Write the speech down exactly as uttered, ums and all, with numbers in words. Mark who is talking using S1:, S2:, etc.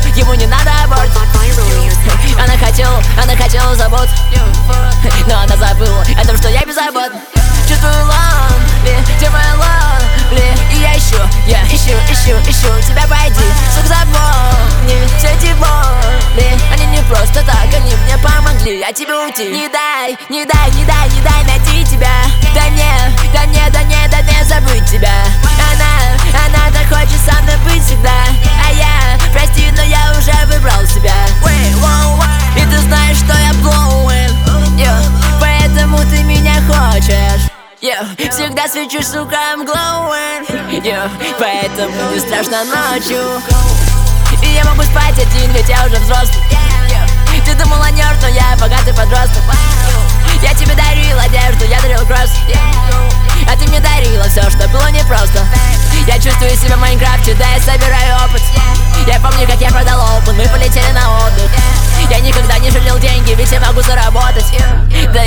S1: ему не надо аборт. Она хотела, она хотела забот, но она забыла о том, что я беззабот. Чувствую lonely, где моя lonely. И я ищу, я ищу, ищу, ищу тебя, пойди. Сук, запомни, все эти боли, они не просто так, они мне помогли от тебя уйти. Не дай, не дай, не дай, не дай найти тебя. Дай мне, дай мне, дай мне, дай мне забыть тебя. Она, она так хочет со мной быть всегда. А я, прости, но я уже выбрал себя. И ты знаешь, что я blowing, yeah. Поэтому ты меня хочешь, yeah. Всегда свечусь, сука, I'm glowing, yeah. Поэтому не страшно ночью. И я могу спать один, ведь я уже взрослый, yeah. Ты думала нерд, но я богатый подросток. Я тебе дарил одежду, я дарил кросс, yeah. А ты мне дарила все, что было непросто. Я чувствую себя в Майнкрафте, да я собираю опыт. Я помню, как я продал опыт, мы полетели на отдых. Я никогда не жалел деньги, ведь я могу заработать. Да